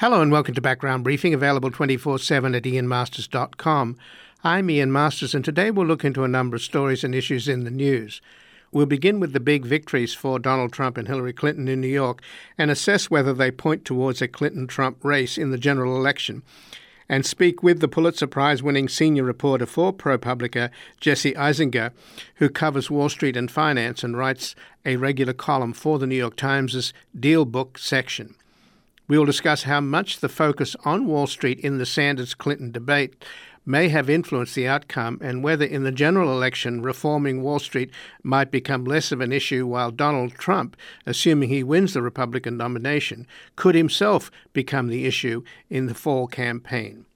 Hello and welcome to Background Briefing, available 24/7 at ianmasters.com. I'm Ian Masters, and today we'll look into a number of stories and issues in the news. We'll begin with the big victories for Donald Trump and Hillary Clinton in New York and assess whether they point towards a Clinton-Trump race in the general election, and speak with the Pulitzer Prize-winning senior reporter for ProPublica, Jesse Eisinger, who covers Wall Street and finance and writes a regular column for the New York Times' Deal Book section. We will discuss how much the focus on Wall Street in the Sanders-Clinton debate may have influenced the outcome and whether in the general election reforming Wall Street might become less of an issue, while Donald Trump, assuming he wins the Republican nomination, could himself become the issue in the fall campaign.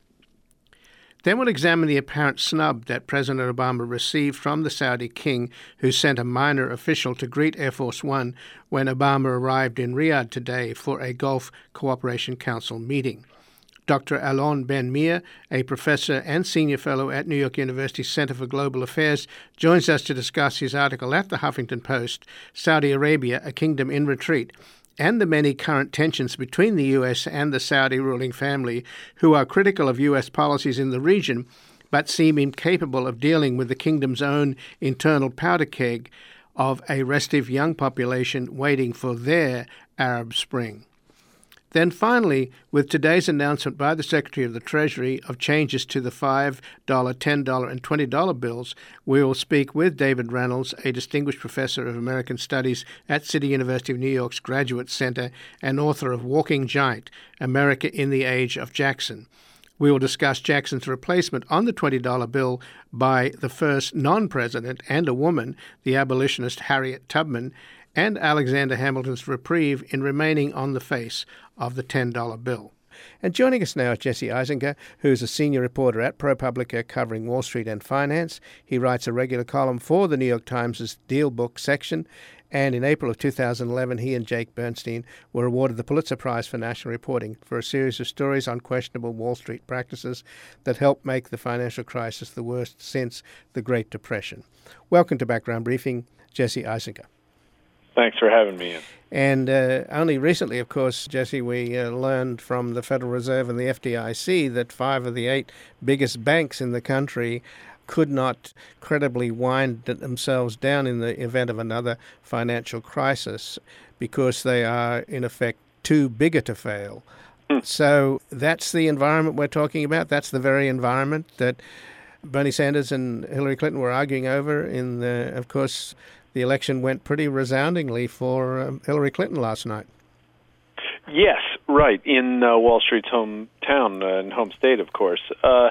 Then we'll examine the apparent snub that President Obama received from the Saudi king, who sent a minor official to greet Air Force One when Obama arrived in Riyadh today for a Gulf Cooperation Council meeting. Dr. Alon Ben-Meir, a professor and senior fellow at New York University Center for Global Affairs, joins us to discuss his article at the Huffington Post, Saudi Arabia, a Kingdom in Retreat, and the many current tensions between the U.S. and the Saudi ruling family, who are critical of U.S. policies in the region, but seem incapable of dealing with the kingdom's own internal powder keg of a restive young population waiting for their Arab Spring. Then finally, with today's announcement by the Secretary of the Treasury of changes to the $5, $10, and $20 bills, we will speak with David Reynolds, a distinguished professor of American Studies at City University of New York's Graduate Center and author of Walking Giant, America in the Age of Jackson. We will discuss Jackson's replacement on the $20 bill by the first non-president and a woman, the abolitionist Harriet Tubman, and Alexander Hamilton's reprieve in remaining on the face of the $10 bill. And joining us now is Jesse Eisinger, who is a senior reporter at ProPublica covering Wall Street and finance. He writes a regular column for the New York Times' Deal Book section, and in April of 2011, he and Jake Bernstein were awarded the Pulitzer Prize for National Reporting for a series of stories on questionable Wall Street practices that helped make the financial crisis the worst since the Great Depression. Welcome to Background Briefing, Jesse Eisinger. Thanks for having me in. And only recently, of course, Jesse, we learned from the Federal Reserve and the FDIC that 5 of the 8 biggest banks in the country could not credibly wind themselves down in the event of another financial crisis because they are, in effect, too big to fail. So that's the environment we're talking about. That's the very environment that Bernie Sanders and Hillary Clinton were arguing over in of course, the election went pretty resoundingly for Hillary Clinton last night. Yes, right, in Wall Street's hometown and home state, of course.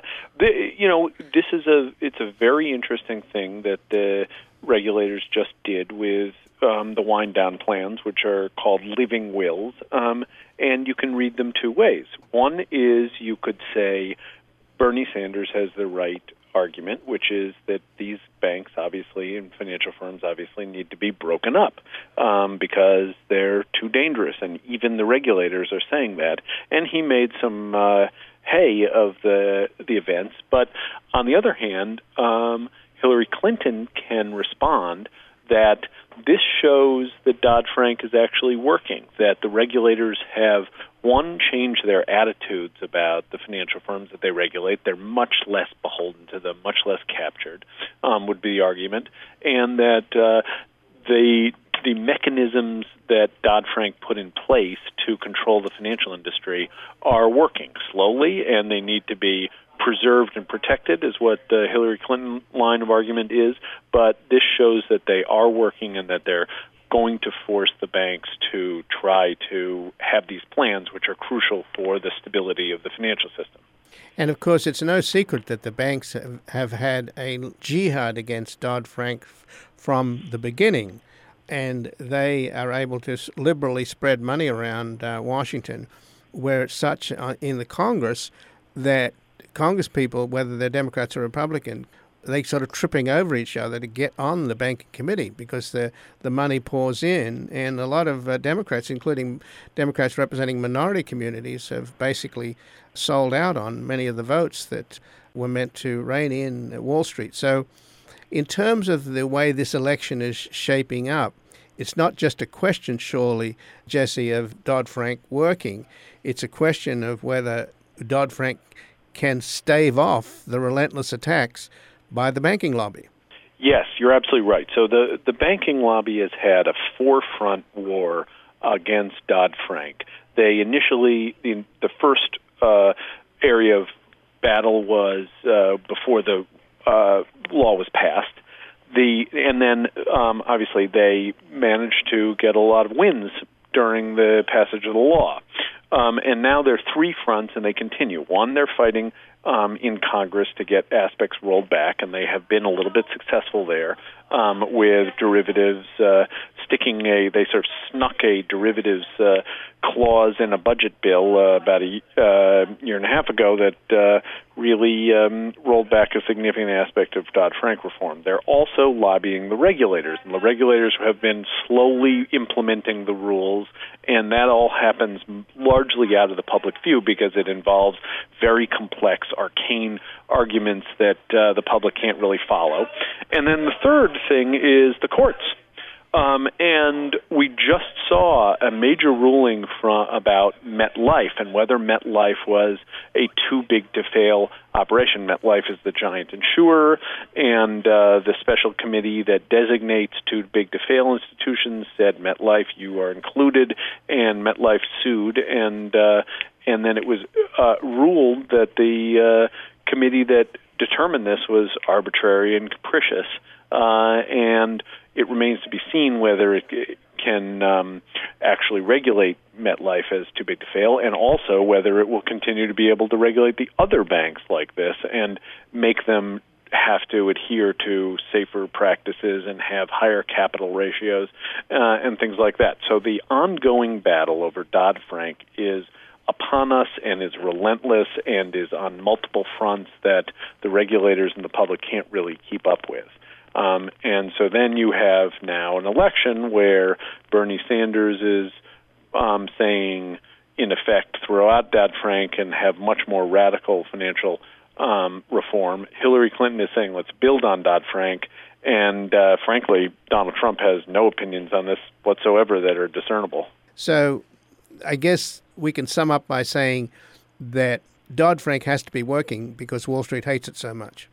It's a very interesting thing that the regulators just did with the wind-down plans, which are called living wills, and you can read them 2 ways. One is you could say Bernie Sanders has the right argument, which is that these banks, obviously, and financial firms, obviously, need to be broken up because they're too dangerous, and even the regulators are saying that. And he made some hay of the events. But on the other hand, Hillary Clinton can respond that this shows that Dodd-Frank is actually working, that the regulators have, one, changed their attitudes about the financial firms that they regulate. They're much less beholden to them, much less captured, would be the argument, and that the mechanisms that Dodd-Frank put in place to control the financial industry are working slowly, and they need to be preserved and protected, is what the Hillary Clinton line of argument is, but this shows that they are working and that they're going to force the banks to try to have these plans, which are crucial for the stability of the financial system. And of course, it's no secret that the banks have had a jihad against Dodd-Frank from the beginning, and they are able to liberally spread money around Washington, where it's such in the Congress that Congress people, whether they're Democrats or Republican, they sort of tripping over each other to get on the banking committee because the money pours in, and a lot of Democrats, including Democrats representing minority communities, have basically sold out on many of the votes that were meant to rein in Wall Street. So in terms of the way this election is shaping up, it's not just a question, surely, Jesse, of Dodd-Frank working. It's a question of whether Dodd-Frank can stave off the relentless attacks by the banking lobby. Yes, you're absolutely right. So the banking lobby has had a forefront war against Dodd-Frank. They initially, the first area of battle was before the law was passed. And then obviously they managed to get a lot of wins during the passage of the law. And now there are three fronts, and they continue. One, they're fighting in Congress to get aspects rolled back, and they have been a little bit successful there with derivatives, they sort of snuck a derivatives clause in a budget bill about a year and a half ago that really rolled back a significant aspect of Dodd-Frank reform. They're also lobbying the regulators, and the regulators have been slowly implementing the rules, and that all happens largely out of the public view because it involves very complex, arcane arguments that the public can't really follow. And then the third thing is the courts. And we just saw a major ruling about MetLife and whether MetLife was a too-big-to-fail operation. MetLife is the giant insurer, and the special committee that designates too-big-to-fail institutions said, MetLife, you are included, and MetLife sued, and then it was ruled that the committee that determined this was arbitrary and capricious, and it remains to be seen whether it can actually regulate MetLife as too big to fail, and also whether it will continue to be able to regulate the other banks like this and make them have to adhere to safer practices and have higher capital ratios and things like that. So the ongoing battle over Dodd-Frank is upon us and is relentless and is on multiple fronts that the regulators and the public can't really keep up with. And so then you have now an election where Bernie Sanders is saying, in effect, throw out Dodd-Frank and have much more radical financial reform. Hillary Clinton is saying, let's build on Dodd-Frank. And frankly, Donald Trump has no opinions on this whatsoever that are discernible. So I guess we can sum up by saying that Dodd-Frank has to be working because Wall Street hates it so much.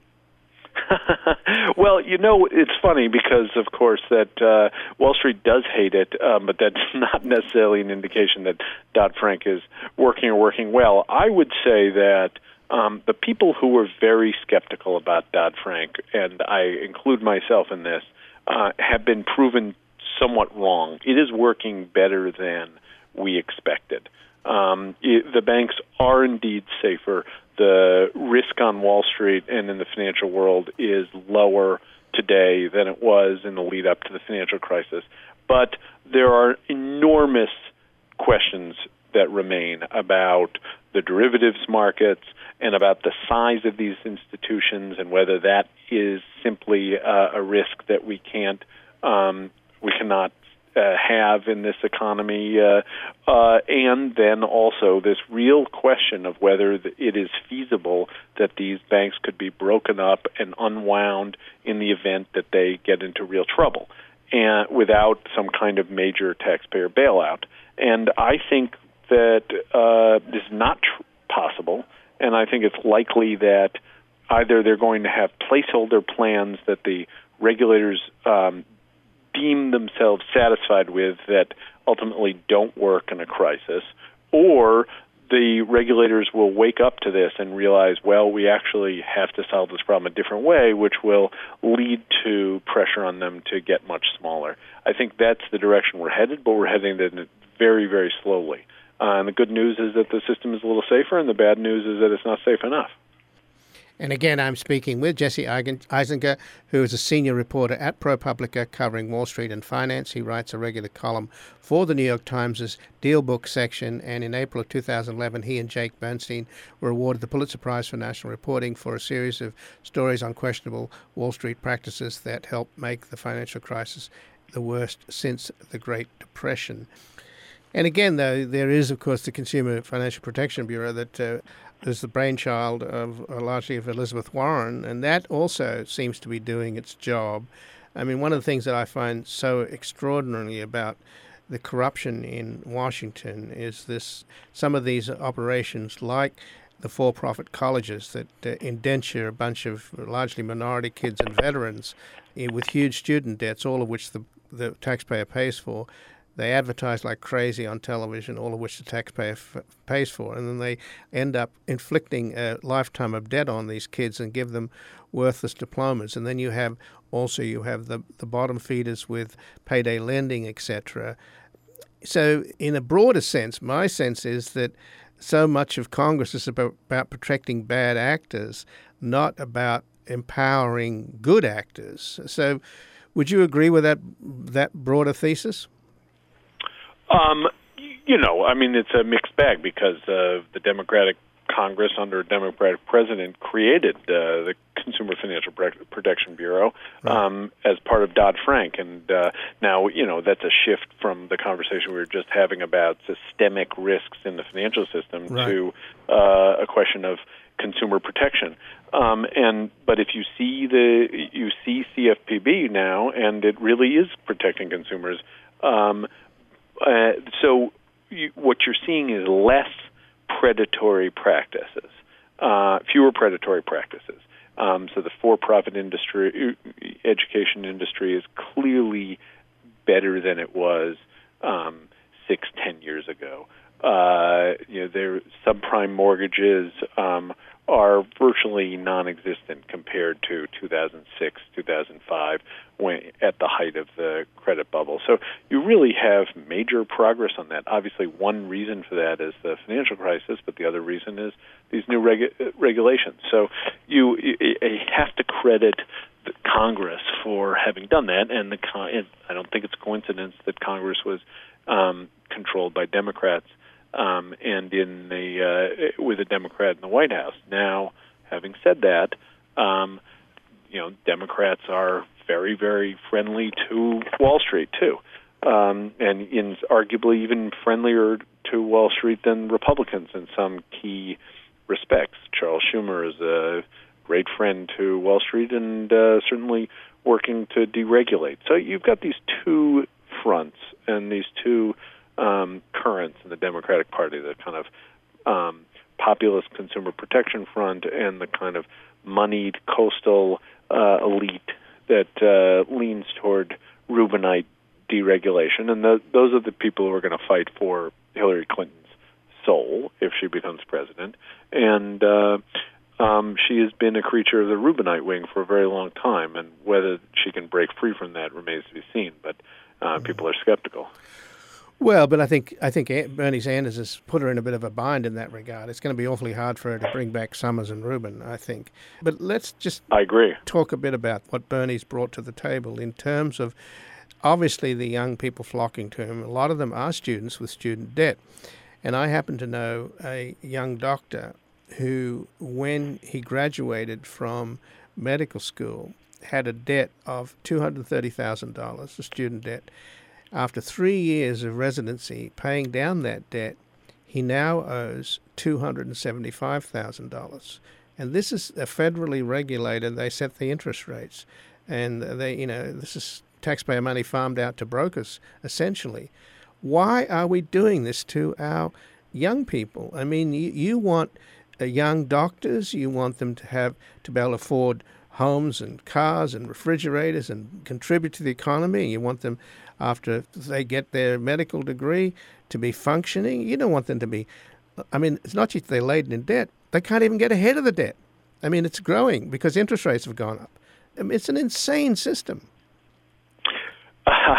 Well, it's funny because, of course, that Wall Street does hate it, but that's not necessarily an indication that Dodd-Frank is working or working well. I would say that the people who were very skeptical about Dodd-Frank, and I include myself in this, have been proven somewhat wrong. It is working better than we expected. The banks are indeed safer. The risk on Wall Street and in the financial world is lower today than it was in the lead up to the financial crisis. But there are enormous questions that remain about the derivatives markets and about the size of these institutions and whether that is simply a risk that we cannot have in this economy, and then also this real question of whether it is feasible that these banks could be broken up and unwound in the event that they get into real trouble, and without some kind of major taxpayer bailout. And I think that this is not possible, and I think it's likely that either they're going to have placeholder plans that the regulators deem themselves satisfied with that ultimately don't work in a crisis, or the regulators will wake up to this and realize, well, we actually have to solve this problem a different way, which will lead to pressure on them to get much smaller. I think that's the direction we're headed, but we're heading in it very, very slowly. And the good news is that the system is a little safer, and the bad news is that it's not safe enough. And again, I'm speaking with Jesse Eisinger, who is a senior reporter at ProPublica covering Wall Street and finance. He writes a regular column for the New York Times' Deal Book section, and in April of 2011, he and Jake Bernstein were awarded the Pulitzer Prize for National Reporting for a series of stories on questionable Wall Street practices that helped make the financial crisis the worst since the Great Depression. And again, though, there is, of course, the Consumer Financial Protection Bureau that is the brainchild of largely of Elizabeth Warren, and that also seems to be doing its job. I mean, one of the things that I find so extraordinary about the corruption in Washington is some of these operations, like the for-profit colleges that indenture a bunch of largely minority kids and veterans with huge student debts, all of which the taxpayer pays for. They advertise like crazy on television, all of which the taxpayer pays for, and then they end up inflicting a lifetime of debt on these kids and give them worthless diplomas. And then you have the bottom feeders with payday lending, etc. So in a broader sense, my sense is that so much of Congress is about protecting bad actors, not about empowering good actors. So would you agree with that broader thesis? It's a mixed bag because the Democratic Congress under a Democratic president created the Consumer Financial Protection Bureau as part of Dodd-Frank. And now, that's a shift from the conversation we were just having about systemic risks in the financial system to a question of consumer protection. But if you see CFPB now, and it really is protecting consumers. What you're seeing is less predatory practices, fewer predatory practices. So the for-profit industry, education industry, is clearly better than it was 6-10 years ago. Their subprime mortgages are virtually non-existent compared to 2006, 2005, when at the height of the credit bubble. So you really have major progress on that. Obviously, one reason for that is the financial crisis, but the other reason is these new regulations. So you have to credit the Congress for having done that, and I don't think it's a coincidence that Congress was controlled by Democrats. And with a Democrat in the White House. Now, having said that, Democrats are very, very friendly to Wall Street too, and arguably even friendlier to Wall Street than Republicans in some key respects. Charles Schumer is a great friend to Wall Street and certainly working to deregulate. So you've got these two fronts and these two currents in the Democratic Party, the kind of populist consumer protection front and the kind of moneyed coastal elite that leans toward Rubinite deregulation. And those are the people who are going to fight for Hillary Clinton's soul if she becomes president. And she has been a creature of the Rubinite wing for a very long time, and whether she can break free from that remains to be seen. But people are skeptical. Well, but I think Bernie Sanders has put her in a bit of a bind in that regard. It's going to be awfully hard for her to bring back Summers and Rubin, I think. But let's just talk a bit about what Bernie's brought to the table in terms of, obviously, the young people flocking to him. A lot of them are students with student debt. And I happen to know a young doctor who, when he graduated from medical school, had a debt of $230,000, a student debt. After 3 years of residency, paying down that debt, he now owes $275,000. And this is a federally regulated, they set the interest rates. And this is taxpayer money farmed out to brokers, essentially. Why are we doing this to our young people? I mean, you want young doctors, you want them to be able to afford homes and cars and refrigerators and contribute to the economy. You want them, after they get their medical degree, to be functioning. You don't want them to be, it's not just they're laden in debt. They can't even get ahead of the debt. It's growing because interest rates have gone up. It's an insane system. I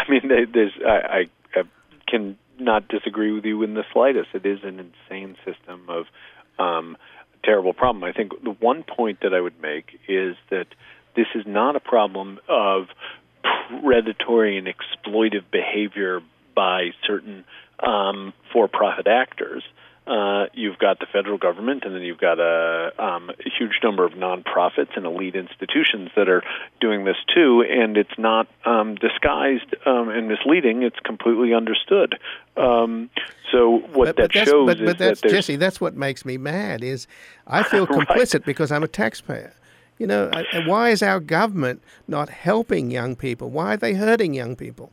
can not disagree with you in the slightest. It is an insane system of terrible problem. I think the one point that I would make is that this is not a problem of predatory and exploitive behavior by certain for-profit actors. You've got the federal government, and then you've got a huge number of nonprofits and elite institutions that are doing this too, and it's not disguised and misleading. It's completely understood. So what that shows is that Jesse, that's what makes me mad. Is I feel complicit because I'm a taxpayer. Why is our government not helping young people? Why are they hurting young people?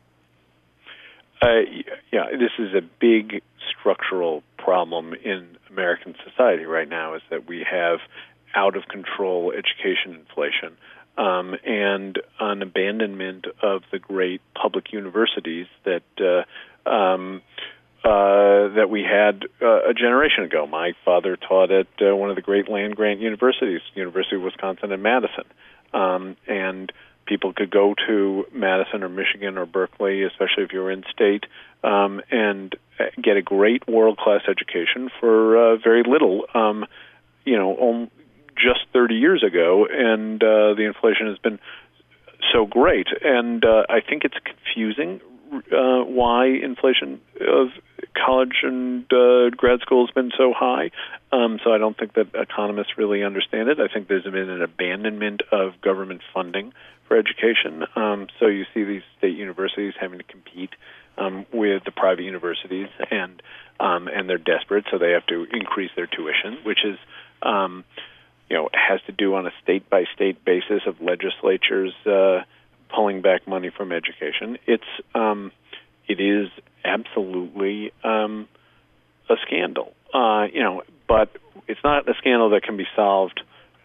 This is a big structural problem in American society right now, is that we have out-of-control education inflation and an abandonment of the great public universities that we had a generation ago. My father taught at one of the great land-grant universities, University of Wisconsin in Madison, and people could go to Madison or Michigan or Berkeley, especially if you were in state, and get a great world-class education for very little, just 30 years ago, and the inflation has been so great. And I think it's confusing why inflation of college and grad school has been so high. So I don't think that economists really understand it. I think there's been an abandonment of government funding for education. So you see these state universities having to compete with the private universities, and they're desperate, so they have to increase their tuition, which is has to do on a state-by-state basis of legislatures pulling back money from education. It is absolutely a scandal, but it's not a scandal that can be solved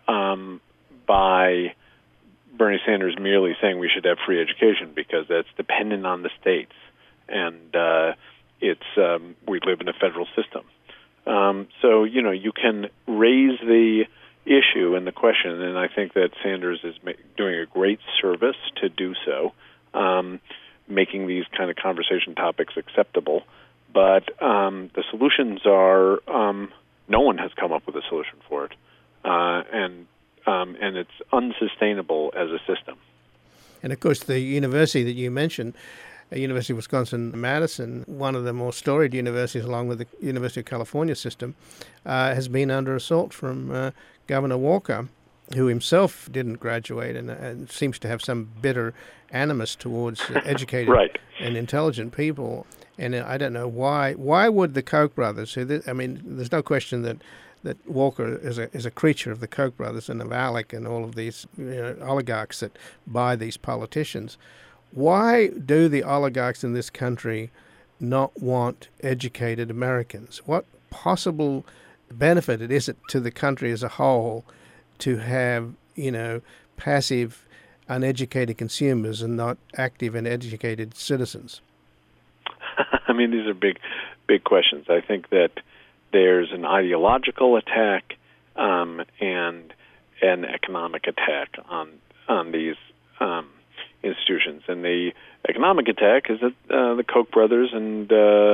by Bernie Sanders merely saying we should have free education, because that's dependent on the states, and we live in a federal system. So you can raise the issue and the question, and I think that Sanders is doing a great service to do so, making these kind of conversation topics acceptable. But the solutions are no one has come up with a solution for it, and it's unsustainable as a system. And of course, the university that you mentioned, University of Wisconsin-Madison, one of the more storied universities along with the University of California system, has been under assault from Governor Walker, who himself didn't graduate and seems to have some bitter animus towards educated and intelligent people. And I don't know why. Why would the Koch brothers, there's no question that Walker is a creature of the Koch brothers and of ALEC and all of these oligarchs that buy these politicians. Why do the oligarchs in this country not want educated Americans? What possible benefit is it to the country as a whole to have, passive, uneducated consumers and not active and educated citizens? These are big questions. I think that there's an ideological attack and an economic attack on these institutions. And the economic attack is that the Koch brothers and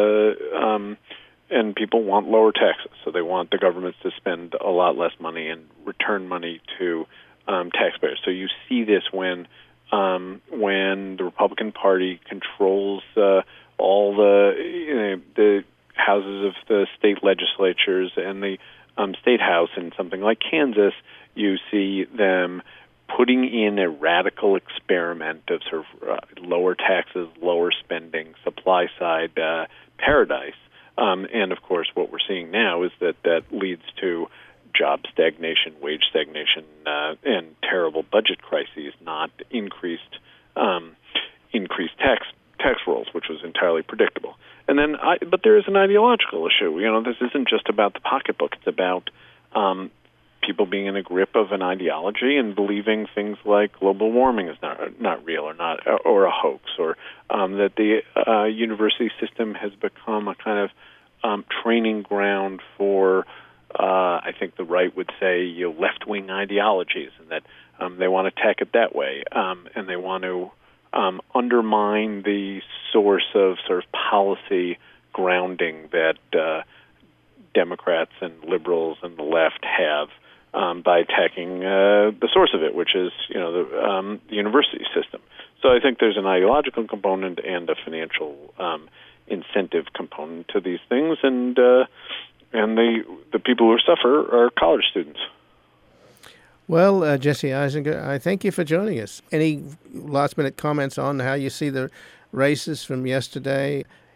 people want lower taxes, so they want the governments to spend a lot less money and return money to taxpayers. So you see this when the Republican Party controls all the houses of the state legislatures and the state house in something like Kansas. You see them putting in a radical experiment of sort of lower taxes, lower spending, supply side paradise. And of course, what we're seeing now is that leads to job stagnation, wage stagnation, and terrible budget crises, not increased tax rolls, which was entirely predictable. And then, but there is an ideological issue. This isn't just about the pocketbook. It's about people being in a grip of an ideology and believing things like global warming is not real or a hoax, or that the university system has become a kind of training ground for, I think the right would say, left-wing ideologies, and that they want to attack it that way, and they want to undermine the source of sort of policy grounding that Democrats and liberals and the left have by attacking the source of it, which is the university system. So I think there's an ideological component and a financial incentive component to these things, and the people who suffer are college students. Well, Jesse Eisinger, I thank you for joining us. Any last-minute comments on how you see the races from yesterday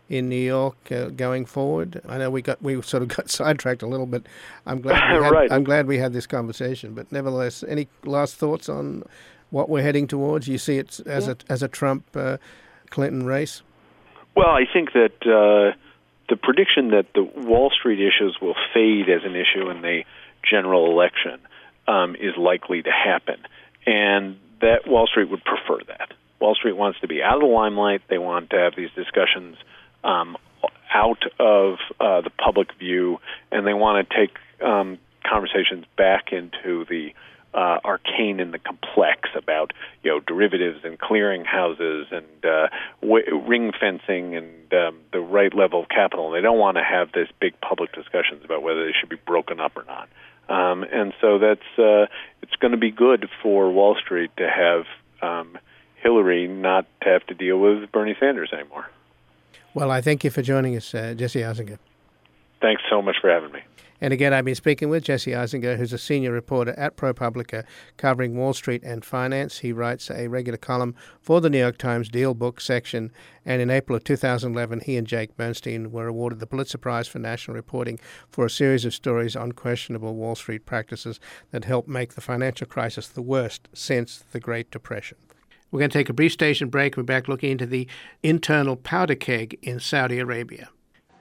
in New York going forward? I know we sort of got sidetracked a little bit. I'm glad Right. I'm glad we had this conversation. But nevertheless, any last thoughts on what we're heading towards? You see it as a Trump Clinton race? Well, I think that the prediction that the Wall Street issues will fade as an issue in the general election is likely to happen, and that Wall Street would prefer that. Wall Street wants to be out of the limelight. They want to have these discussions out of the public view, and they want to take conversations back into the arcane and the complex about derivatives and clearing houses and ring fencing and the right level of capital. And they don't want to have this big public discussions about whether they should be broken up or not. And so that's it's going to be good for Wall Street to have Hillary not to have to deal with Bernie Sanders anymore. Well, I thank you for joining us, Jesse Eisinger. Thanks so much for having me. And again, I've been speaking with Jesse Eisinger, who's a senior reporter at ProPublica covering Wall Street and finance. He writes a regular column for the New York Times Deal Book section. And in April of 2011, he and Jake Bernstein were awarded the Pulitzer Prize for National Reporting for a series of stories on questionable Wall Street practices that helped make the financial crisis the worst since the Great Depression. We're going to take a brief station break. We're back looking into the internal powder keg in Saudi Arabia.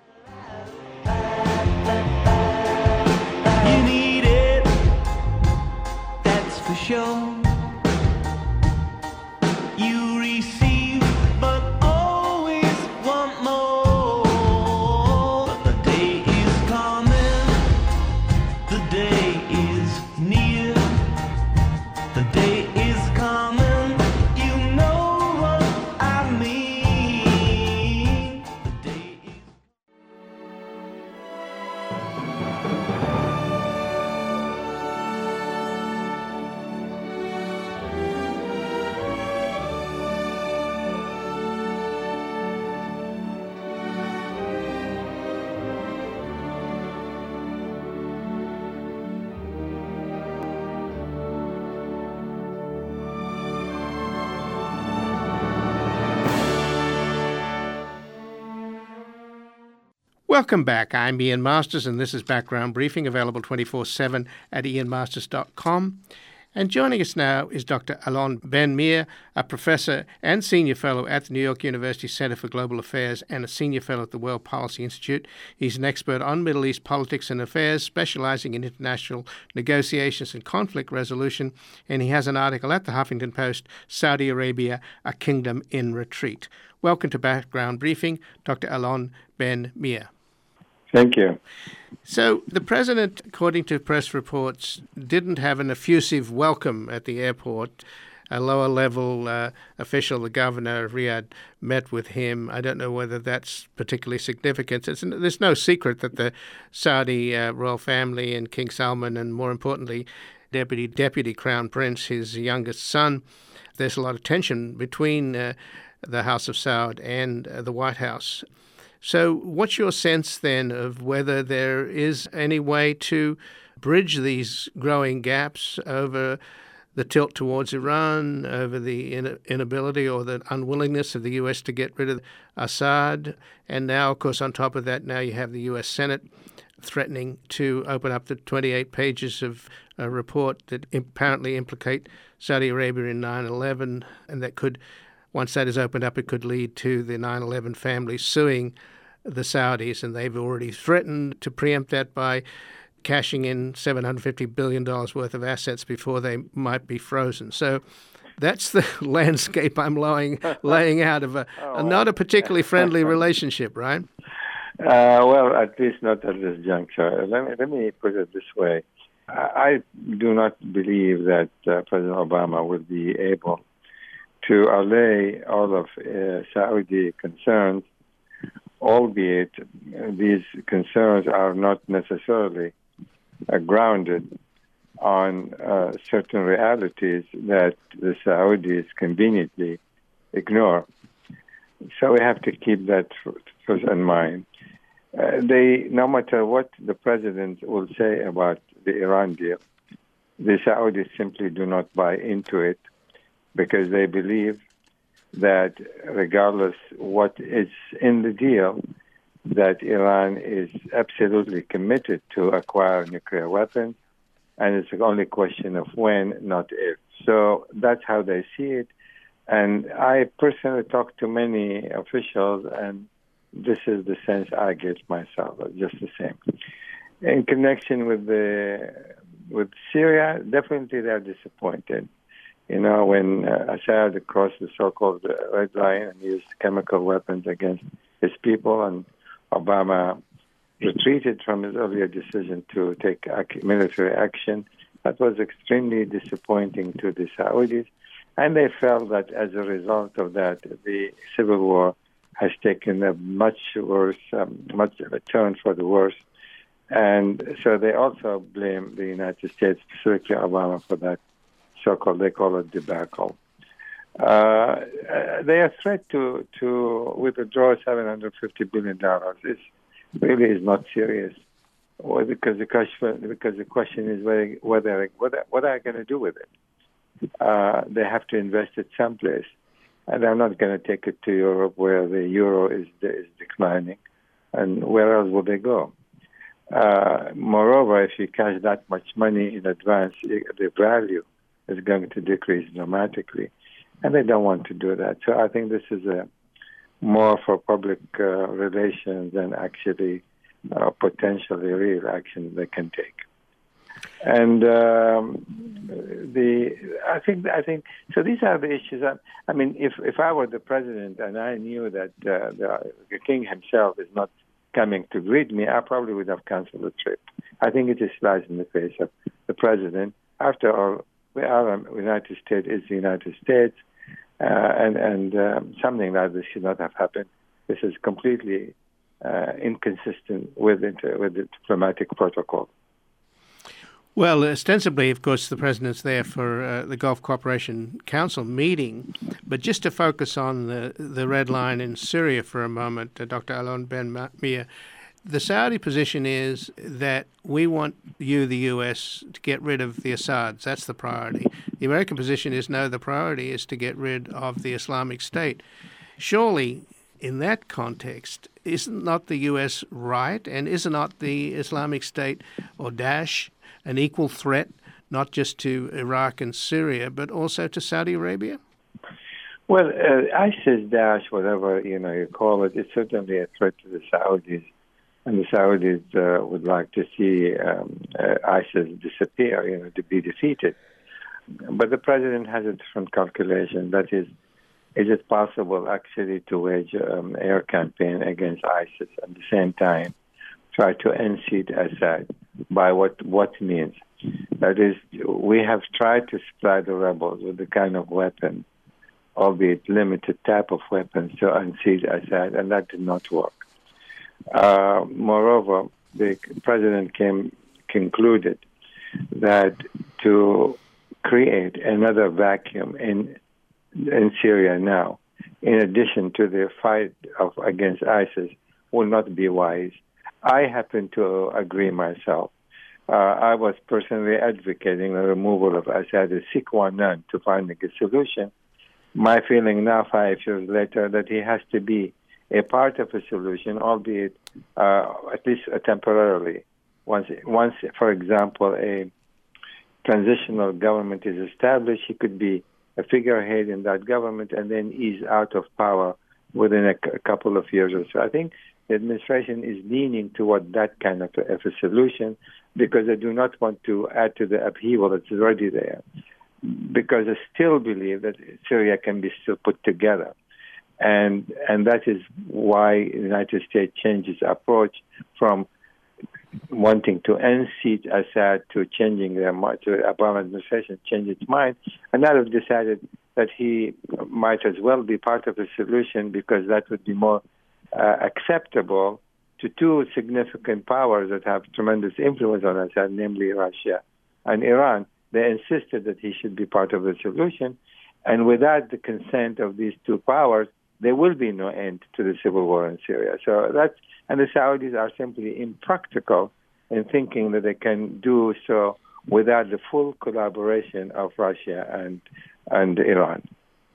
You need it, that's for sure. You receive, but always want more. But the day is coming, the day is near. The day is coming, you know what I mean. The day is Welcome back. I'm Ian Masters, and this is Background Briefing, available 24/7 at ianmasters.com. And joining us now is Dr. Alon Ben-Meir, a professor and senior fellow at the New York University Center for Global Affairs and a senior fellow at the World Policy Institute. He's an expert on Middle East politics and affairs, specializing in international negotiations and conflict resolution, and he has an article at the Huffington Post, Saudi Arabia, a Kingdom in Retreat. Welcome to Background Briefing, Dr. Alon Ben-Meir. Thank you. So the president, according to press reports, didn't have an effusive welcome at the airport. A lower-level official, the governor of Riyadh, met with him. I don't know whether that's particularly significant. There's no secret that the Saudi royal family and King Salman, and more importantly, Deputy Crown Prince, his youngest son, there's a lot of tension between the House of Saud and the White House. So what's your sense then of whether there is any way to bridge these growing gaps over the tilt towards Iran, over the inability or the unwillingness of the U.S. to get rid of Assad? And now, of course, on top of that, now you have the U.S. Senate threatening to open up the 28 pages of a report that apparently implicate Saudi Arabia in 9/11, and that could, once that is opened up, it could lead to the 9/11 family suing the Saudis, and they've already threatened to preempt that by cashing in $750 billion worth of assets before they might be frozen. So that's the landscape I'm laying out of not a particularly friendly relationship, right? Well, at least not at this juncture. Let me put it this way. I do not believe that President Obama will be able to allay all of Saudi concerns, albeit these concerns are not necessarily grounded on certain realities that the Saudis conveniently ignore. So we have to keep that first in mind. No matter what the president will say about the Iran deal, the Saudis simply do not buy into it, because they believe that regardless what is in the deal, that Iran is absolutely committed to acquire nuclear weapons, and it's only a question of when, not if. So that's how they see it. And I personally talked to many officials, and this is the sense I get myself, just the same. In connection with Syria, definitely they're disappointed. You know, when Assad crossed the so-called red line and used chemical weapons against his people, and Obama retreated from his earlier decision to take military action, that was extremely disappointing to the Saudis. And they felt that as a result of that, the civil war has taken a much worse, much of a turn for the worse. And so they also blame the United States, specifically Obama, for that so-called, they call it debacle. Their threat to withdraw $750 billion really is not serious, because the question is what are they going to do with it? They have to invest it someplace, and they're not going to take it to Europe where the euro is declining, and where else will they go? Moreover, if you cash that much money in advance, the value is going to decrease dramatically, and they don't want to do that. So I think this is more for public relations than actually potentially real action they can take. And I think so. These are the issues. I mean, if I were the president and I knew that the king himself is not coming to greet me, I probably would have canceled the trip. I think it is lies in the face of the president. After all, the United States is the United States, and something like this should not have happened. This is completely inconsistent with the diplomatic protocol. Well, ostensibly, of course, the president's there for the Gulf Cooperation Council meeting. But just to focus on the red line in Syria for a moment, Dr. Alon Ben-Meir, the Saudi position is that we want the U.S., to get rid of the Assads. That's the priority. The American position is no, the priority is to get rid of the Islamic State. Surely, in that context, isn't not the U.S. right? And is not the Islamic State, or Daesh, an equal threat, not just to Iraq and Syria, but also to Saudi Arabia? Well, ISIS, Daesh, whatever you call it, is certainly a threat to the Saudis, and the Saudis would like to see ISIS disappear, to be defeated. But the president has a different calculation. That is it possible actually to wage air campaign against ISIS at the same time try to unseat Assad? By what means? That is, we have tried to supply the rebels with the kind of weapon, albeit limited type of weapons, to unseat Assad, and that did not work. Moreover, the president concluded that to create another vacuum in Syria now, in addition to the fight against ISIS, will not be wise. I happen to agree myself. I was personally advocating the removal of Assad as sine qua non to finding a solution. My feeling now, 5 years later, that he has to be a part of a solution, albeit at least temporarily. Once, for example, a transitional government is established, he could be a figurehead in that government and then ease out of power within a couple of years or so. I think the administration is leaning toward that kind of a solution because they do not want to add to the upheaval that's already there, because they still believe that Syria can be still put together. And that is why the United States changed its approach from wanting to unseat Assad to changing their mind, to the Obama administration change its mind, and now have decided that he might as well be part of the solution because that would be more acceptable to two significant powers that have tremendous influence on Assad, namely Russia and Iran. They insisted that he should be part of the solution, and without the consent of these two powers, there will be no end to the civil war in Syria. And the Saudis are simply impractical in thinking that they can do so without the full collaboration of Russia and Iran.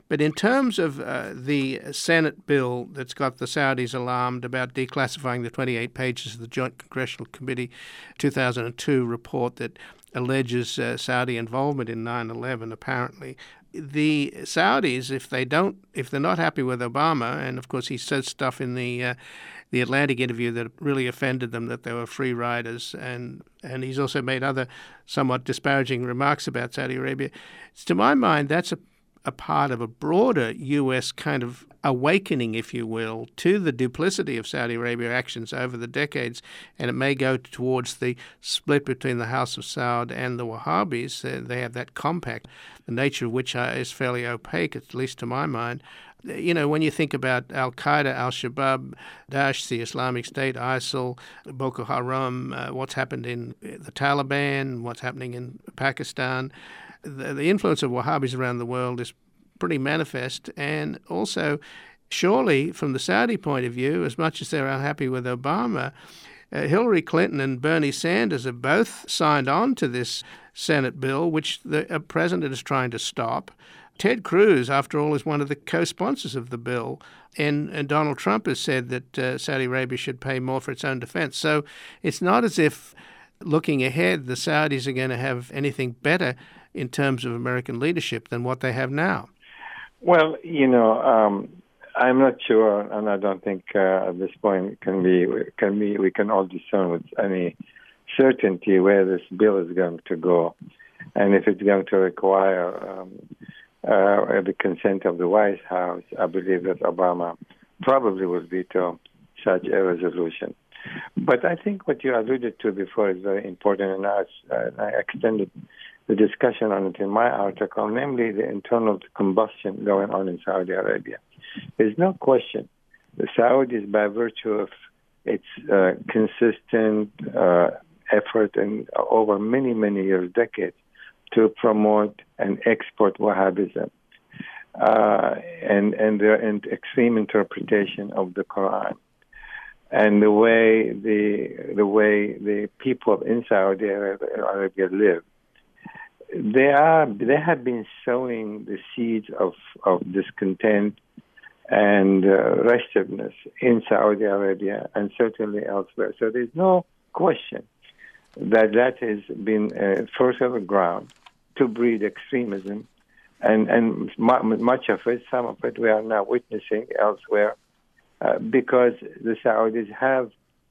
But in terms of the Senate bill that's got the Saudis alarmed about declassifying the 28 pages of the Joint Congressional Committee 2002 report that alleges Saudi involvement in 9/11, apparently, the Saudis, if they're not happy with Obama, and of course he said stuff in the Atlantic interview that really offended them, that they were free riders, and he's also made other somewhat disparaging remarks about Saudi Arabia. To my mind, that's a part of a broader U.S. kind of awakening, if you will, to the duplicity of Saudi Arabia actions over the decades, and it may go towards the split between the House of Saud and the Wahhabis. They have that compact, the nature of which is fairly opaque, at least to my mind. You know, when you think about Al-Qaeda, Al-Shabaab, Daesh, the Islamic State, ISIL, Boko Haram, what's happened in the Taliban, what's happening in Pakistan, the influence of Wahhabis around the world is pretty manifest. And also, surely, from the Saudi point of view, as much as they're unhappy with Obama, Hillary Clinton and Bernie Sanders have both signed on to this Senate bill, which the president is trying to stop. Ted Cruz, after all, is one of the co-sponsors of the bill, and Donald Trump has said that Saudi Arabia should pay more for its own defense. So it's not as if, looking ahead, the Saudis are going to have anything better in terms of American leadership than what they have now. Well, I'm not sure, and I don't think at this point we can all discern with any certainty where this bill is going to go, and if it's going to require the consent of the White House. I believe that Obama probably will veto such a resolution. But I think what you alluded to before is very important, and I extended the discussion on it in my article, namely the internal combustion going on in Saudi Arabia. There's no question the Saudis, by virtue of its consistent effort and over many, many years, decades, to promote and export Wahhabism and their extreme interpretation of the Quran, and the way the people in Saudi Arabia live. They have been sowing the seeds of discontent and restiveness in Saudi Arabia and certainly elsewhere. So there's no question that has been fertile ground to breed extremism, and much of it, some of it, we are now witnessing elsewhere, because the Saudis have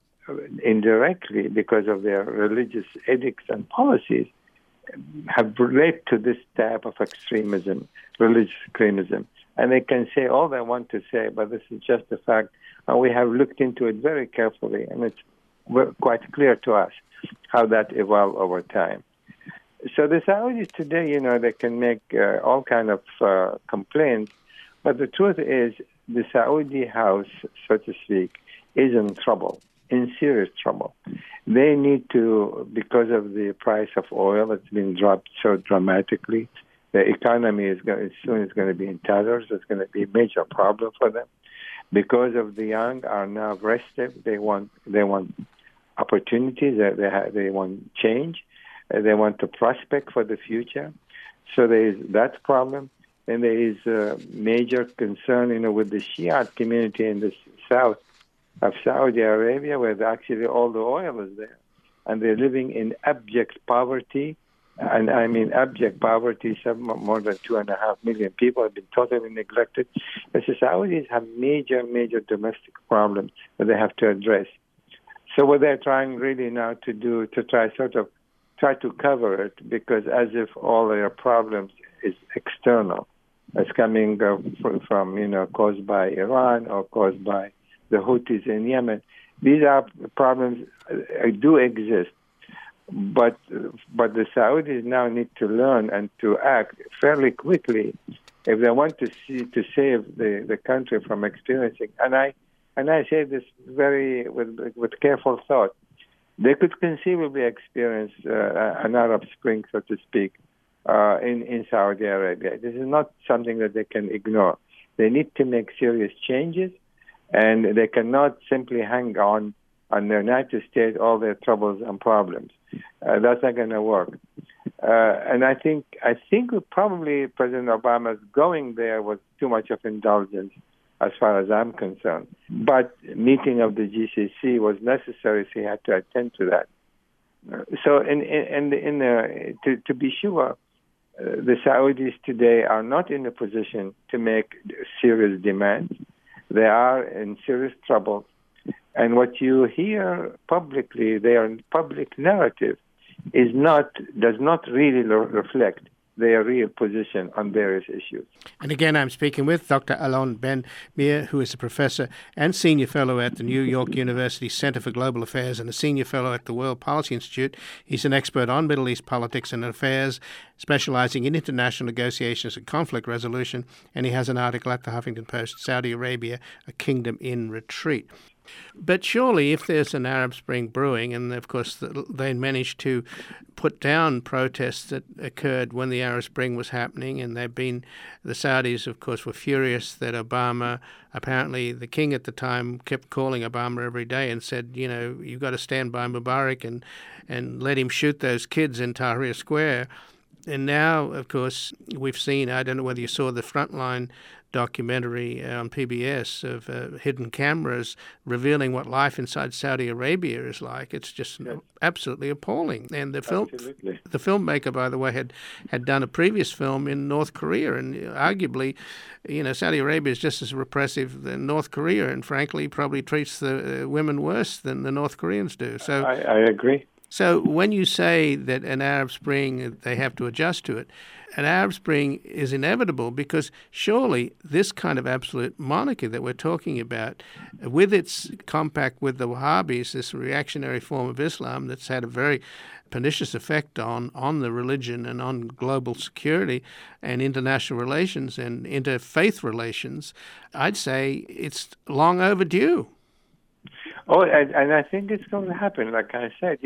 indirectly, because of their religious edicts and policies, have led to this type of extremism, religious extremism. And they can say all they want to say, but this is just a fact. And we have looked into it very carefully, and it's quite clear to us how that evolved over time. So the Saudis today, they can make all kind of complaints, but the truth is the Saudi house, so to speak, is in trouble, in serious trouble. They need to, because of the price of oil, it's been dropped so dramatically. The economy soon is going to be in tatters. It's going to be a major problem for them. Because of the young are now restive, they want opportunities. They want change. They want to prospect for the future. So there is that problem. And there is a major concern, with the Shiite community in the south of Saudi Arabia, where actually all the oil is there. And they're living in abject poverty. And I mean abject poverty, more than 2.5 million people have been totally neglected. The Saudis have major, major domestic problems that they have to address. So what they're trying really now to do, to try to cover it, because as if all their problems is external. It's coming from caused by Iran or caused by the Houthis in Yemen. These are problems do exist, but the Saudis now need to learn and to act fairly quickly if they want to save the country from experiencing. And I say this very with careful thought. They could conceivably experience an Arab Spring, so to speak, in Saudi Arabia. This is not something that they can ignore. They need to make serious changes, and they cannot simply hang on the United States, all their troubles and problems. That's not going to work. And I think probably President Obama's going there was too much of indulgence, as far as I'm concerned. But meeting of the GCC was necessary, so he had to attend to that. So, to be sure, the Saudis today are not in a position to make serious demands. They are in serious trouble. And what you hear publicly, their public narrative, does not really reflect their real position on various issues. And again, I'm speaking with Dr. Alon Ben-Meir, who is a professor and senior fellow at the New York University Center for Global Affairs and a senior fellow at the World Policy Institute. He's an expert on Middle East politics and affairs, specializing in international negotiations and conflict resolution, and he has an article at the Huffington Post, Saudi Arabia, a Kingdom in Retreat. But surely if there's an Arab Spring brewing, and of course they managed to put down protests that occurred when the Arab Spring was happening, and the Saudis, of course, were furious that Obama, apparently the king at the time, kept calling Obama every day and said, you've got to stand by Mubarak and let him shoot those kids in Tahrir Square. And now, of course, we've seen, I don't know whether you saw the Frontline documentary on PBS of hidden cameras revealing what life inside Saudi Arabia is like. It's just absolutely appalling. And the filmmaker, by the way, had done a previous film in North Korea, and arguably, Saudi Arabia is just as repressive than North Korea, and frankly, probably treats the women worse than the North Koreans do. So I agree. So when you say that an Arab Spring, they have to adjust to it, an Arab Spring is inevitable because surely this kind of absolute monarchy that we're talking about, with its compact with the Wahhabis, this reactionary form of Islam that's had a very pernicious effect on the religion and on global security and international relations and interfaith relations, I'd say it's long overdue. Oh, and I think it's going to happen. Like I said,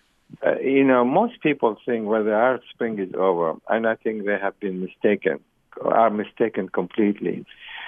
most people think, well, the Arab Spring is over, and I think they have been are mistaken completely.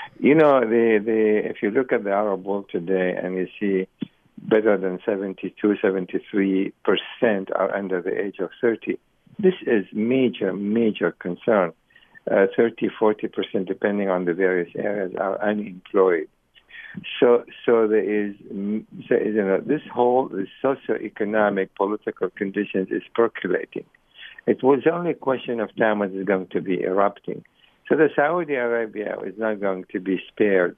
If you look at the Arab world today and you see better than 73% are under the age of 30, this is major concern. 30-40%, depending on the various areas, are unemployed. So there is this socioeconomic political conditions is percolating. It was only a question of time when it's going to be erupting. So the Saudi Arabia is not going to be spared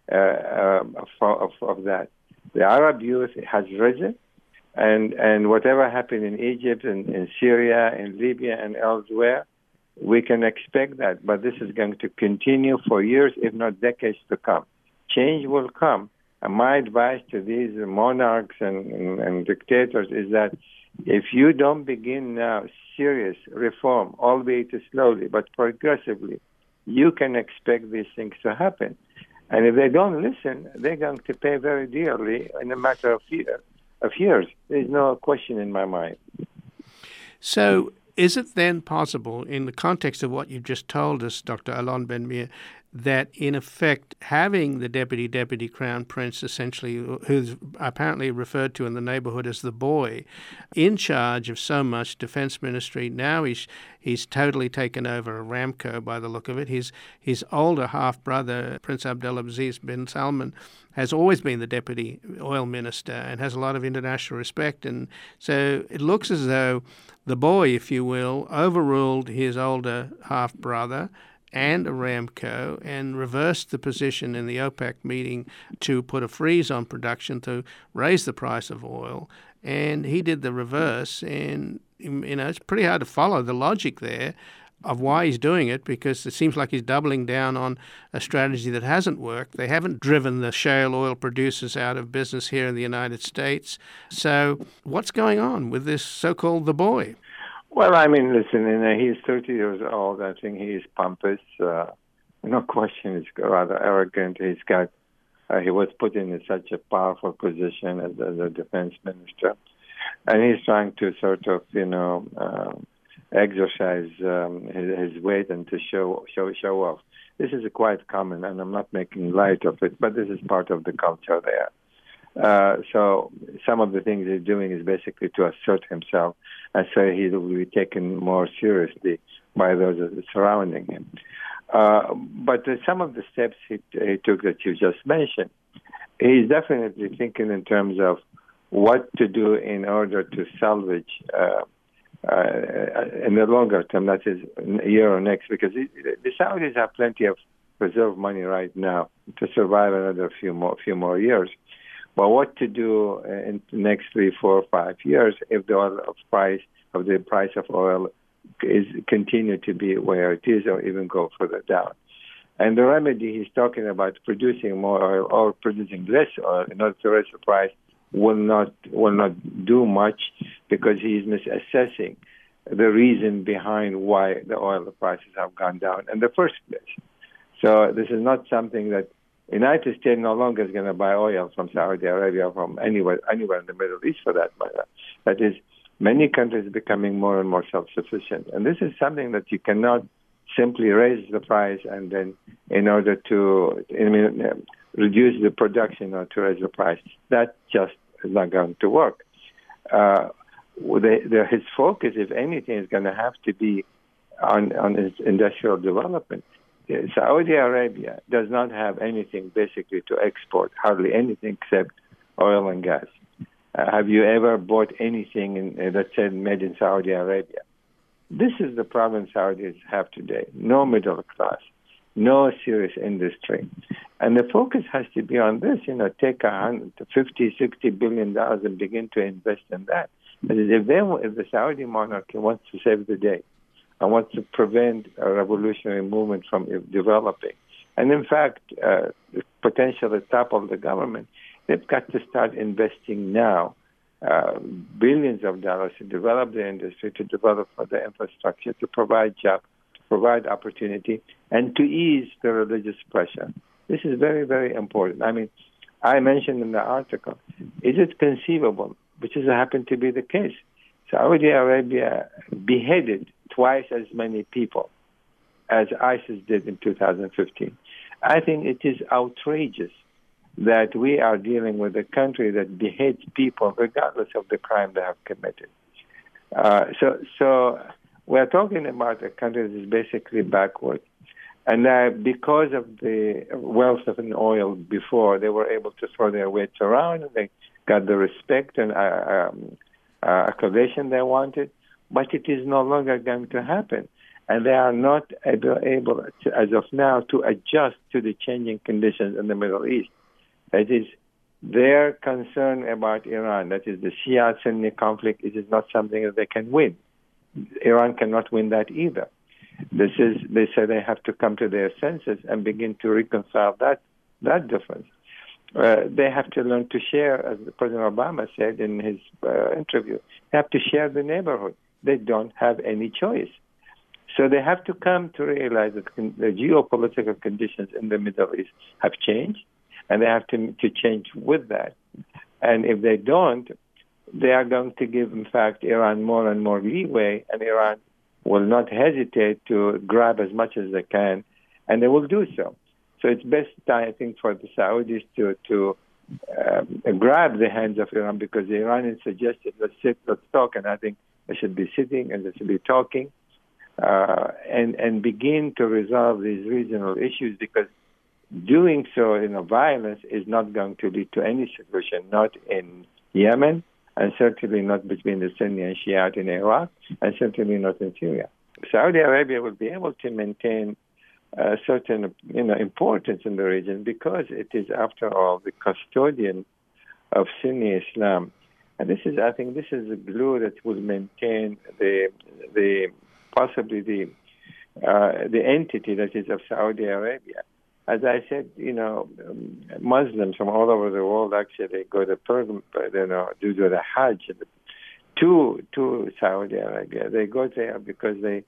of that. The Arab youth has risen, and whatever happened in Egypt and in Syria and Libya and elsewhere, we can expect that. But this is going to continue for years, if not decades to come. Change will come. And my advice to these monarchs and dictators is that if you don't begin now serious reform, albeit slowly but progressively, you can expect these things to happen. And if they don't listen, they're going to pay very dearly in a matter of years. There's no question in my mind. So is it then possible, in the context of what you've just told us, Dr. Alon Ben-Meir, that in effect having the deputy crown prince, essentially, who's apparently referred to in the neighborhood as the boy, in charge of so much defense ministry, now he's totally taken over Aramco by the look of it. His older half-brother, Prince Abdulaziz bin Salman, has always been the deputy oil minister and has a lot of international respect. And so it looks as though the boy, if you will, overruled his older half-brother and Aramco and reversed the position in the OPEC meeting to put a freeze on production to raise the price of oil. And he did the reverse. And, it's pretty hard to follow the logic there of why he's doing it, because it seems like he's doubling down on a strategy that hasn't worked. They haven't driven the shale oil producers out of business here in the United States. So what's going on with this so-called the boy? Well, listen, he's 30 years old. I think he is pompous. No question, he's rather arrogant. He was put in such a powerful position as a defense minister. And he's trying to sort of, exercise his weight and to show off. This is quite common, and I'm not making light of it, but this is part of the culture there. So some of the things he's doing is basically to assert himself, and so he will be taken more seriously by those surrounding him. But some of the steps he took that you just mentioned, he's definitely thinking in terms of what to do in order to salvage in the longer term, that is a year or next, because the Saudis have plenty of reserve money right now to survive another few more years. But what to do in the next 3, 4, 5 years if the price of oil is continue to be where it is or even go further down? And the remedy he's talking about, producing more oil or producing less oil in order to raise the price, will not do much, because he is misassessing the reason behind why the oil prices have gone down in the first place. So this is not something that the United States no longer is going to buy oil from Saudi Arabia, from anywhere in the Middle East for that matter. That is, many countries are becoming more and more self-sufficient. And this is something that you cannot simply raise the price and then in order to reduce the production or to raise the price. That just is not going to work. His focus, if anything, is going to have to be on his industrial development. Saudi Arabia does not have anything basically to export, hardly anything except oil and gas. Have you ever bought anything that said made in Saudi Arabia? This is the problem Saudis have today. No middle class, no serious industry. And the focus has to be on this, take $50, $60 billion and begin to invest in that. But if the Saudi monarchy wants to save the day and wants to prevent a revolutionary movement from developing, and in fact, potentially topple the government, they've got to start investing now billions of dollars to develop the industry, to develop the infrastructure, to provide jobs, to provide opportunity, and to ease the religious pressure. This is very, very important. I mean, I mentioned in the article, is it conceivable, which has happened to be the case, Saudi Arabia beheaded twice as many people as ISIS did in 2015. I think it is outrageous that we are dealing with a country that beheads people regardless of the crime they have committed. So we're talking about a country that is basically backward. And because of the wealth of an oil before, they were able to throw their weights around, and they got the respect and acclamation they wanted. But it is no longer going to happen. And they are not able to, as of now, to adjust to the changing conditions in the Middle East. That is, their concern about Iran, that is the Shia-Sunni conflict, it is not something that they can win. Iran cannot win that either. They say they have to come to their senses and begin to reconcile that difference. They have to learn to share, as President Obama said in his interview, they have to share the neighborhood. They don't have any choice. So they have to come to realize that the geopolitical conditions in the Middle East have changed, and they have to change with that. And if they don't, they are going to give, in fact, Iran more and more leeway, and Iran will not hesitate to grab as much as they can, and they will do so. So it's best, I think, for the Saudis to grab the hands of Iran, because the Iranians suggested, let's sit, let's talk, and I think they should be sitting and they should be talking and begin to resolve these regional issues, because doing so in a violence is not going to lead to any solution, not in Yemen, and certainly not between the Sunni and Shiite in Iraq, and certainly not in Syria. Saudi Arabia will be able to maintain certain importance in the region because it is, after all, the custodian of Sunni Islam. And I think this is the glue that will maintain possibly the entity that is of Saudi Arabia. As I said, Muslims from all over the world actually go to do the Hajj to Saudi Arabia. They go there because they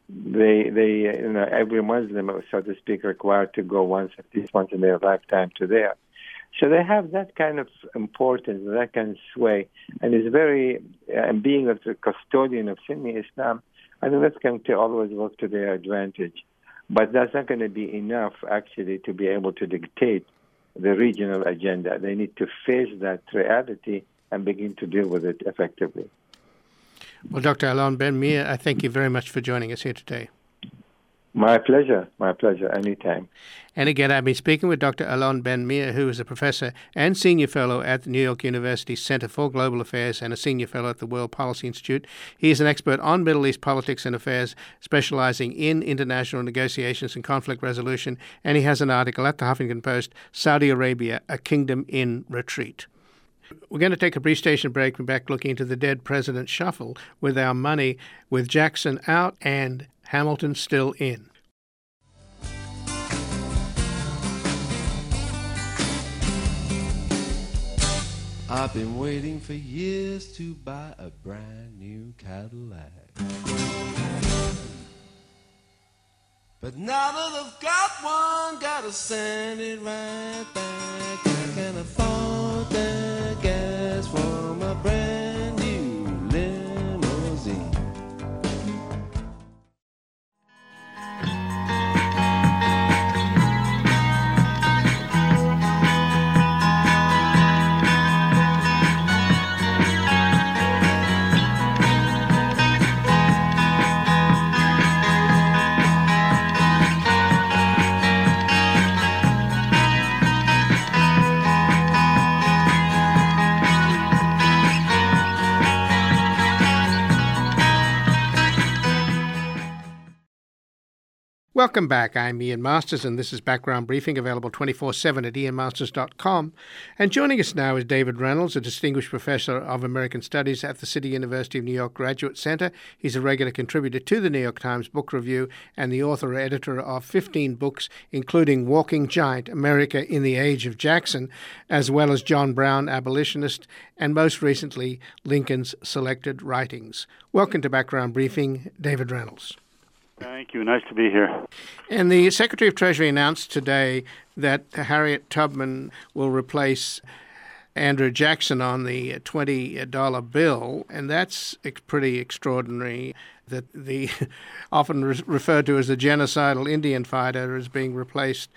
every Muslim, so to speak, required to go at least once in their lifetime to there. So they have that kind of importance, that kind of sway, and it's very, and being the custodian of Sunni Islam, I think that's going to always work to their advantage. But that's not going to be enough, actually, to be able to dictate the regional agenda. They need to face that reality and begin to deal with it effectively. Well, Dr. Alon Ben-Meir, I thank you very much for joining us here today. My pleasure, anytime. And again, I've been speaking with Dr. Alon Ben-Meir, who is a professor and senior fellow at the New York University Center for Global Affairs and a senior fellow at the World Policy Institute. He is an expert on Middle East politics and affairs, specializing in international negotiations and conflict resolution, and he has an article at the Huffington Post, Saudi Arabia, a Kingdom in Retreat. We're going to take a brief station break and back looking into the dead president shuffle with our money, with Jackson out and Hamilton still in. I've been waiting for years to buy a brand new Cadillac. But now that I've got one, gotta send it right back. I can't afford the gas from a brand new limousine. Welcome back. I'm Ian Masters, and this is Background Briefing, available 24/7 at ianmasters.com. And joining us now is David Reynolds, a distinguished professor of American Studies at the City University of New York Graduate Center. He's a regular contributor to the New York Times Book Review and the author or editor of 15 books, including Walking Giant, America in the Age of Jackson, as well as John Brown, Abolitionist, and most recently, Lincoln's Selected Writings. Welcome to Background Briefing, David Reynolds. Thank you. Nice to be here. And the Secretary of Treasury announced today that Harriet Tubman will replace Andrew Jackson on the $20 bill, and that's pretty extraordinary that the often referred to as a genocidal Indian fighter is being replaced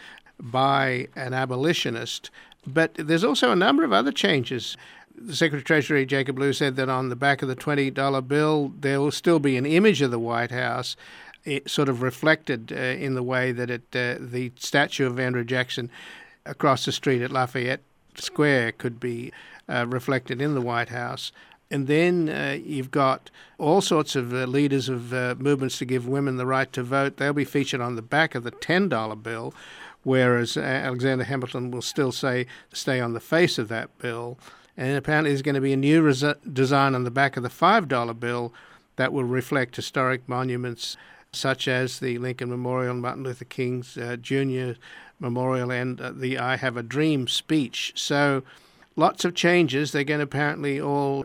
by an abolitionist. But there's also a number of other changes. The Secretary of Treasury, Jacob Lew, said that on the back of the $20 bill, there will still be an image of the White House. It sort of reflected in the way that the statue of Andrew Jackson across the street at Lafayette Square could be reflected in the White House. And then you've got all sorts of leaders of movements to give women the right to vote. They'll be featured on the back of the $10 bill, whereas Alexander Hamilton will still stay on the face of that bill. And apparently there's going to be a new design on the back of the $5 bill that will reflect historic monuments such as the Lincoln Memorial, Martin Luther King's Jr. Memorial, and the I Have a Dream speech. So lots of changes. They're going to apparently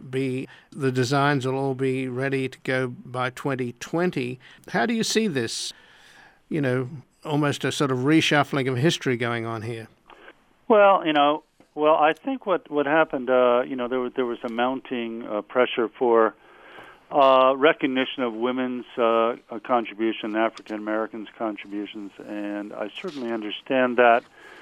the designs will all be ready to go by 2020. How do you see this, almost a sort of reshuffling of history going on here? Well, I think what happened, there was a mounting pressure for recognition of women's contribution, African Americans' contributions, and I certainly understand that.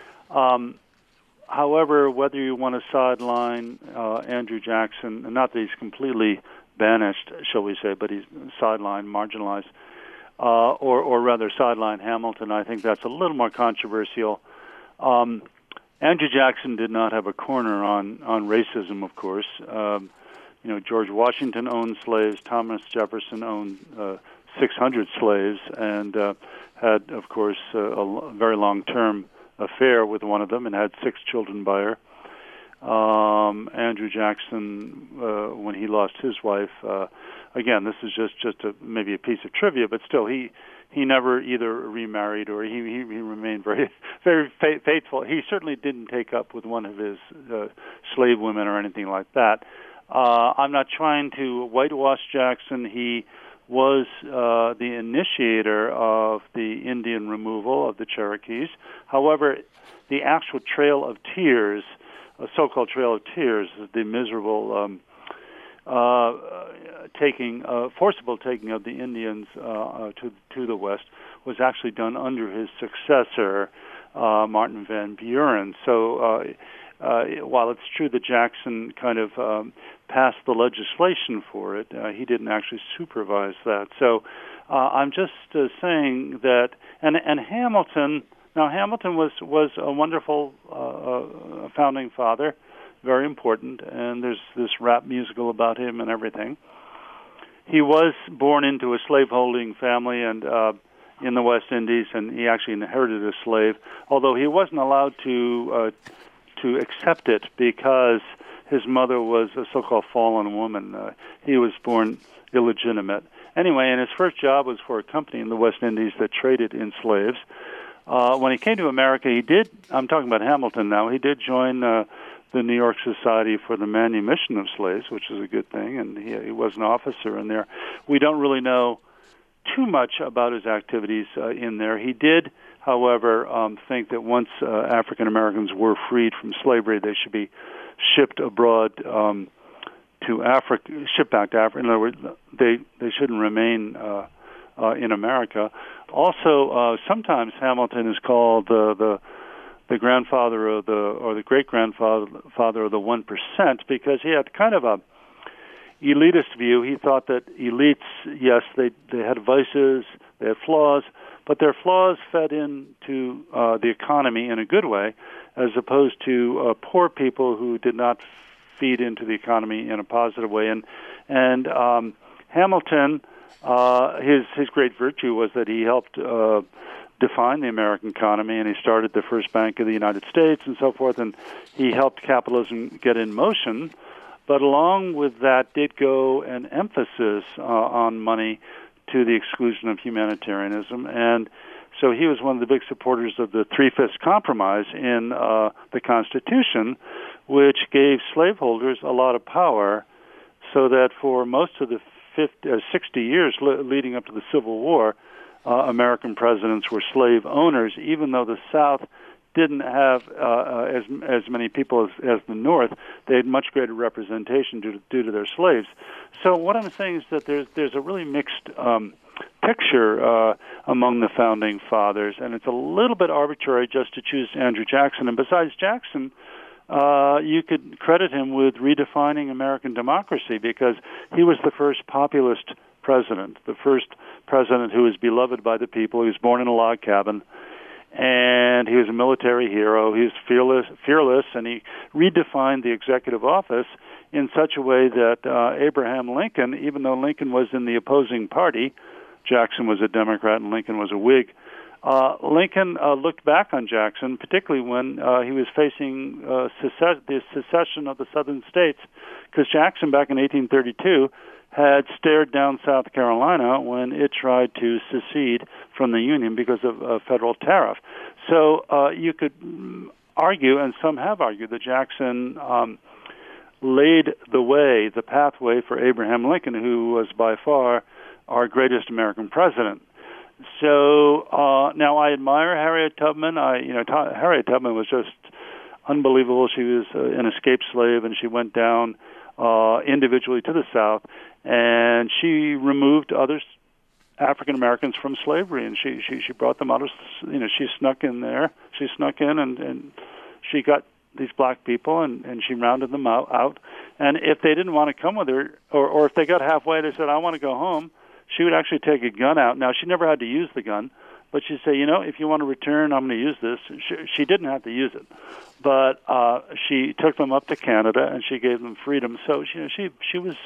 However, whether you want to sideline Andrew Jackson, not that he's completely banished, shall we say, but he's sidelined, marginalized, or rather sideline Hamilton, I think that's a little more controversial. Andrew Jackson did not have a corner on racism, of course. George Washington owned slaves. Thomas Jefferson owned 600 slaves and had, of course, a very long-term affair with one of them and had 6 children by her. Andrew Jackson, when he lost his wife, again, this is just maybe a piece of trivia, but still, he never either remarried or he remained very, very faithful. He certainly didn't take up with one of his slave women or anything like that. I'm not trying to whitewash Jackson. He was the initiator of the Indian removal of the Cherokees. However, the actual Trail of Tears, a so-called Trail of Tears, the miserable forcible taking of the Indians to the west, was actually done under his successor, Martin Van Buren. So while it's true that Jackson kind of passed the legislation for it, he didn't actually supervise that. So I'm just saying that, and Hamilton. Now Hamilton was a wonderful founding father, very important, and there's this rap musical about him and everything. He was born into a slaveholding family and in the West Indies, and he actually inherited a slave, although he wasn't allowed to accept it because his mother was a so-called fallen woman. He was born illegitimate. Anyway, and his first job was for a company in the West Indies that traded in slaves. When he came to America, I'm talking about Hamilton now, he did join the New York Society for the Manumission of Slaves, which is a good thing, and he was an officer in there. We don't really know too much about his activities in there. He did, however, think that once African Americans were freed from slavery, they should be shipped abroad to Africa, shipped back to Africa. In other words, they shouldn't remain in America. Also, sometimes Hamilton is called the grandfather of the great grandfather of the 1%, because he had kind of a elitist view. He thought that elites, yes, they had vices, they had flaws, but their flaws fed into the economy in a good way, as opposed to poor people who did not feed into the economy in a positive way. And Hamilton, his great virtue was that he helped define the American economy, and he started the first bank of the United States and so forth, and he helped capitalism get in motion. But along with that did go an emphasis on money to the exclusion of humanitarianism. And so he was one of the big supporters of the Three-Fifths Compromise in the Constitution, which gave slaveholders a lot of power, so that for most of the 60 years leading up to the Civil War, American presidents were slave owners, even though the South didn't have as many people as the North. They had much greater representation due to their slaves. So what I'm saying is that there's a really mixed picture among the founding fathers, and it's a little bit arbitrary just to choose Andrew Jackson. And besides Jackson, you could credit him with redefining American democracy, because he was the first populist president, the first president who was beloved by the people. He was born in a log cabin, and he was a military hero. He was fearless, and he redefined the executive office in such a way that Abraham Lincoln, even though Lincoln was in the opposing party, Jackson was a Democrat and Lincoln was a Whig, Lincoln looked back on Jackson, particularly when he was facing the secession of the southern states, because Jackson, back in 1832, had stared down South Carolina when it tried to secede from the Union because of a federal tariff. So you could argue, and some have argued, that Jackson laid the pathway for Abraham Lincoln, who was by far our greatest American president. So now I admire Harriet Tubman. Harriet Tubman was just unbelievable. She was an escaped slave, and she went down individually to the South, and she removed other African Americans from slavery, and she brought them out of, she snuck in there. She snuck in, and she got these black people, and she rounded them out. And if they didn't want to come with her, or if they got halfway, they said, I want to go home, she would actually take a gun out. Now, she never had to use the gun, but she'd say, if you want to return, I'm going to use this. She didn't have to use it, but she took them up to Canada, and she gave them freedom. So she was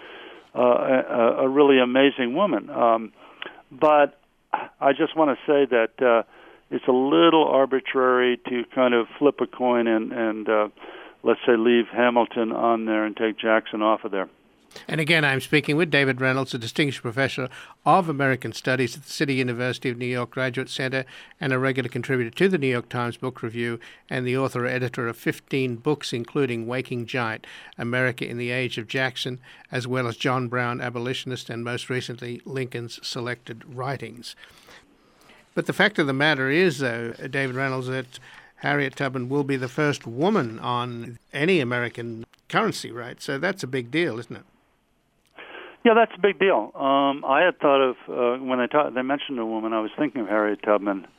a really amazing woman. But I just want to say that it's a little arbitrary to kind of flip a coin and let's say, leave Hamilton on there and take Jackson off of there. And again, I'm speaking with David Reynolds, a distinguished professor of American Studies at the City University of New York Graduate Center and a regular contributor to the New York Times Book Review, and the author-editor of 15 books, including Waking Giant, America in the Age of Jackson, as well as John Brown, Abolitionist, and most recently, Lincoln's Selected Writings. But the fact of the matter is, though, David Reynolds, that Harriet Tubman will be the first woman on any American currency, right? So that's a big deal, isn't it? Yeah, that's a big deal. I had thought of, when they mentioned a woman, I was thinking of Harriet Tubman.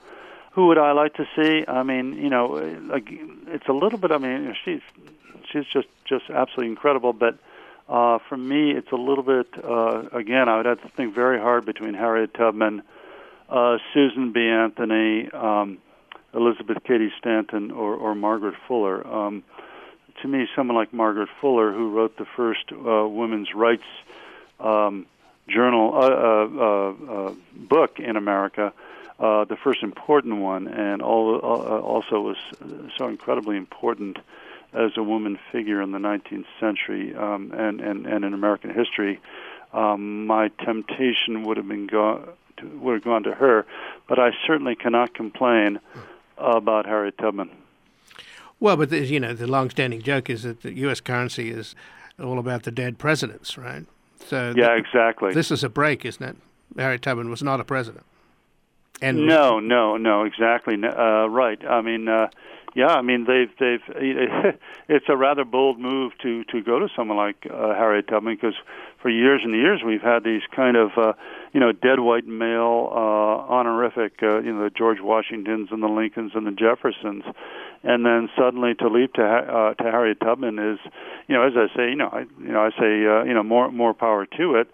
Who would I like to see? I mean, it's a little bit. I mean, she's just absolutely incredible. But for me, it's a little bit. Again, I would have to think very hard between Harriet Tubman, Susan B. Anthony, Elizabeth Cady Stanton, or Margaret Fuller. To me, someone like Margaret Fuller, who wrote the first women's rights journal book in America. The first important one, and also was so incredibly important as a woman figure in the 19th century and in American history. My temptation would have gone to her, but I certainly cannot complain about Harriet Tubman. Well, but the long-standing joke is that the U.S. currency is all about the dead presidents, right? So yeah, exactly. This is a break, isn't it? Harriet Tubman was not a president. And No, exactly. Right. I mean, they've it's a rather bold move to go to someone like Harriet Tubman, because for years and years we've had these kind of dead white male honorific the George Washingtons and the Lincolns and the Jeffersons, and then suddenly to leap to Harriet Tubman is, as I say, I say more power to it.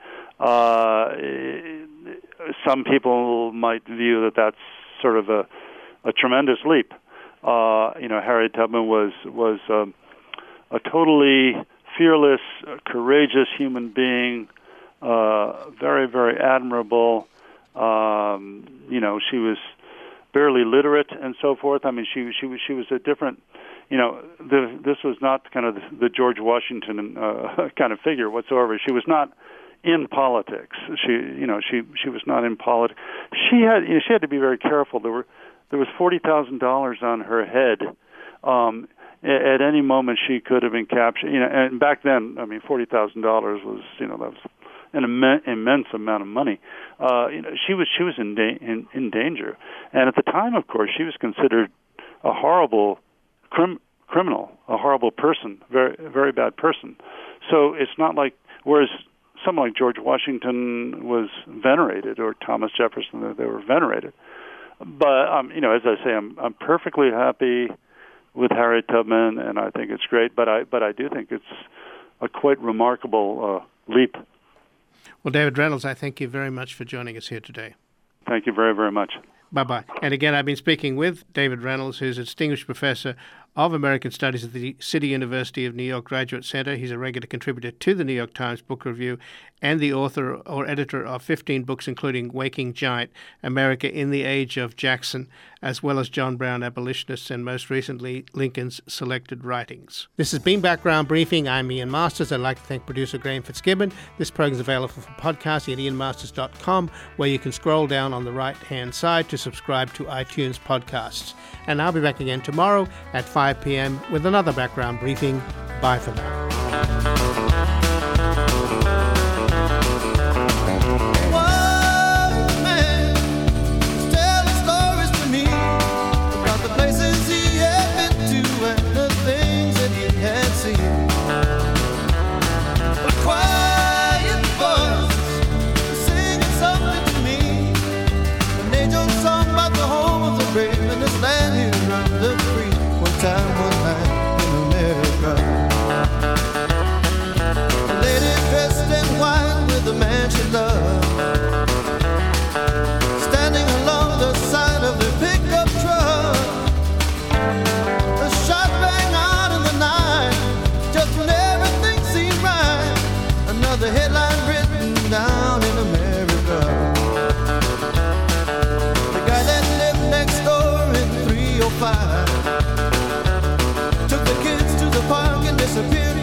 Some people might view that that's sort of a tremendous leap. Harriet Tubman was a totally fearless, courageous human being, very, very admirable. She was barely literate and so forth. I mean, she was a different. This was not kind of the George Washington kind of figure whatsoever. She was not in politics. She was not in politics. She had to be very careful. There was $40,000 on her head. At any moment she could have been captured. And back then, I mean, $40,000 was that was an immense amount of money. She was in danger. And at the time, of course, she was considered a horrible criminal, a horrible person, very, very bad person. So it's not like, whereas someone like George Washington was venerated, or Thomas Jefferson, they were venerated. But as I say, I'm perfectly happy with Harriet Tubman, and I think it's great. But I do think it's a quite remarkable leap. Well, David Reynolds, I thank you very much for joining us here today. Thank you very, very much. Bye-bye. And again, I've been speaking with David Reynolds, who's a distinguished professor of American Studies at the City University of New York Graduate Center. He's a regular contributor to the New York Times Book Review and the author or editor of 15 books, including Waking Giant, America in the Age of Jackson, as well as John Brown Abolitionists, and most recently, Lincoln's Selected Writings. This has been Background Briefing. I'm Ian Masters. I'd like to thank producer Graham Fitzgibbon. This program is available for podcasting at ianmasters.com, where you can scroll down on the right-hand side to subscribe to iTunes podcasts. And I'll be back again tomorrow at 5 p.m. with another Background Briefing. Bye for now. Standing along the side of the pickup truck, a shot rang out in the night, just when everything seemed right. Another headline written down in America. The guy that lived next door in 305 took the kids to the park and disappeared